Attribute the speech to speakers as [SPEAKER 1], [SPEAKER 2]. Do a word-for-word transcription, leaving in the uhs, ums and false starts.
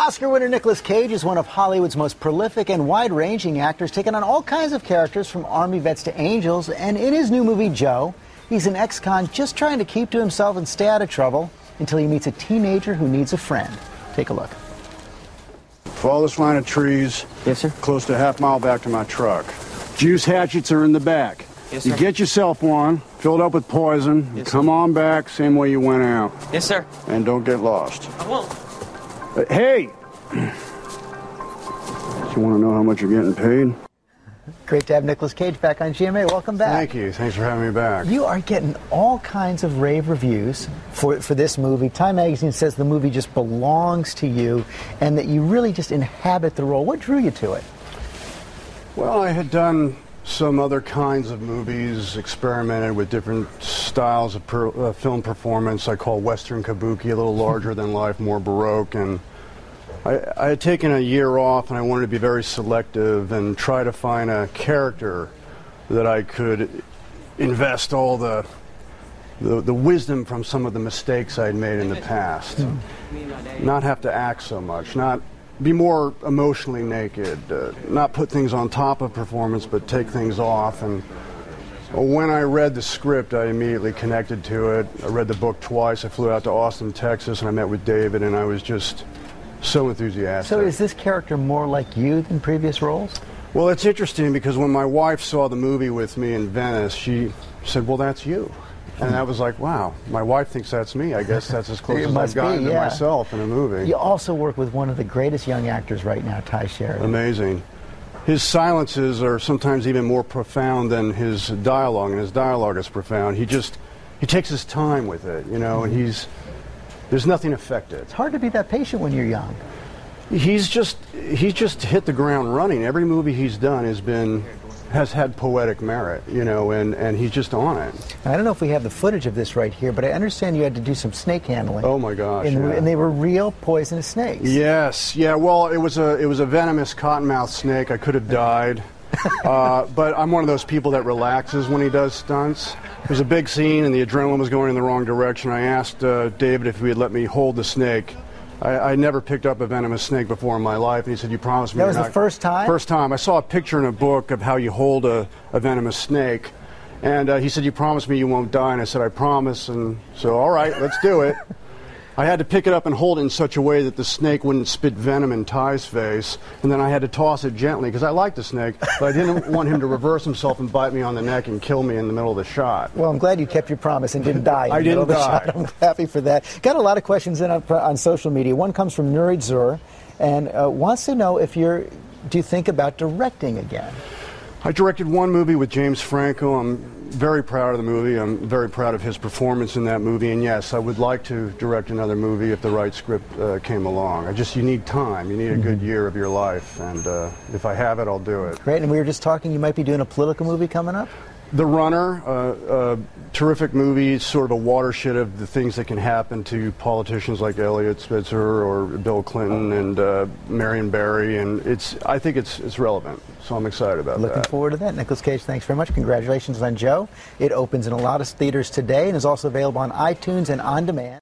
[SPEAKER 1] Oscar winner Nicolas Cage is one of Hollywood's most prolific and wide-ranging actors, taking on all kinds of characters from Army vets to angels. And in his new movie, Joe, he's an ex-con just trying to keep to himself and stay out of trouble until he meets a teenager who needs a friend. Take a look.
[SPEAKER 2] Follow this line of trees.
[SPEAKER 1] Yes, sir.
[SPEAKER 2] Close to a half mile back to my truck. Juice hatchets are in the back.
[SPEAKER 3] Yes, sir.
[SPEAKER 2] You get yourself one, fill it up with poison,
[SPEAKER 3] Yes,
[SPEAKER 2] come
[SPEAKER 3] sir.
[SPEAKER 2] on back, same way you went out.
[SPEAKER 3] Yes, sir.
[SPEAKER 2] And don't get lost.
[SPEAKER 3] I won't.
[SPEAKER 2] Uh, hey! You want to know how much you're getting paid?
[SPEAKER 1] Great to have Nicolas Cage back on G M A. Welcome back.
[SPEAKER 2] Thank you. Thanks for having me back.
[SPEAKER 1] You are getting all kinds of rave reviews for, for this movie. Time Magazine says the movie just belongs to you and that you really just inhabit the role. What drew you to it?
[SPEAKER 2] Well, I had done some other kinds of movies, experimented with different styles of per, uh, film performance. I call Western Kabuki, a little larger than life, more Baroque. And I, I had taken a year off, and I wanted to be very selective and try to find a character that I could invest all the the, the wisdom from some of the mistakes I'd made in the past. Mm. Not have to act so much, not be more emotionally naked, uh, not put things on top of performance, but take things off. And when I read the script, I immediately connected to it. I read the book twice. I flew out to Austin, Texas, and I met with David, and I was just so enthusiastic.
[SPEAKER 1] So is this character more like you than previous roles?
[SPEAKER 2] Well, it's interesting because when my wife saw the movie with me in Venice, she said, well, that's you. And I was like, wow, my wife thinks that's me. I guess that's as close as I've gotten
[SPEAKER 1] be, yeah.
[SPEAKER 2] to myself in a movie.
[SPEAKER 1] You also work with one of the greatest young actors right now, Ty Sheridan.
[SPEAKER 2] Amazing. His silences are sometimes even more profound than his dialogue, and his dialogue is profound. He just, he takes his time with it, you know, and he's, there's nothing affected.
[SPEAKER 1] It's hard to be that patient when you're young.
[SPEAKER 2] He's just, he's just hit the ground running. Every movie he's done has been, has had poetic merit, you know, and, and he's just on it.
[SPEAKER 1] I don't know if we have the footage of this right here, but I understand you had to do some snake handling.
[SPEAKER 2] Oh my gosh!
[SPEAKER 1] In,
[SPEAKER 2] yeah.
[SPEAKER 1] And they were real poisonous snakes.
[SPEAKER 2] Yes, yeah. Well, it was a it was a venomous cottonmouth snake. I could have died, uh, but I'm one of those people that relaxes when he does stunts. It was a big scene, and the adrenaline was going in the wrong direction. I asked uh, David if he would let me hold the snake. I, I never picked up a venomous snake before in my life, and he said, you promised me.
[SPEAKER 1] That was
[SPEAKER 2] not...
[SPEAKER 1] the first time?
[SPEAKER 2] First time. I saw a picture in a book of how you hold a, a venomous snake, and uh, he said, you promised me you won't die, and I said, I promise, and so, all right, let's do it. I had to pick it up and hold it in such a way that the snake wouldn't spit venom in Ty's face, and then I had to toss it gently, because I liked the snake, but I didn't want him to reverse himself and bite me on the neck and kill me in the middle of the shot.
[SPEAKER 1] Well, I'm glad you kept your promise and didn't die in
[SPEAKER 2] I
[SPEAKER 1] the middle
[SPEAKER 2] didn't
[SPEAKER 1] of the
[SPEAKER 2] die.
[SPEAKER 1] shot. I'm happy for that. Got a lot of questions in on, on social media. One comes from Nuri Zur, and uh, wants to know if you're, do you think about directing again?
[SPEAKER 2] I directed one movie with James Franco. I'm very proud of the movie. I'm very proud of his performance in that movie. And yes, I would like to direct another movie if the right script uh, came along. I just, you need time. You need a good year of your life. And uh, if I have it, I'll do it.
[SPEAKER 1] Great. And we were just talking, you might be doing a political movie coming up?
[SPEAKER 2] The Runner, uh, uh, terrific movie, sort of a watershed of the things that can happen to politicians like Eliot Spitzer or Bill Clinton and uh, Marion Barry, and it's, I think it's, it's relevant, so I'm excited about
[SPEAKER 1] Looking
[SPEAKER 2] that.
[SPEAKER 1] Looking forward to that. Nicolas Cage, thanks very much. Congratulations on Joe. It opens in a lot of theaters today and is also available on iTunes and on demand.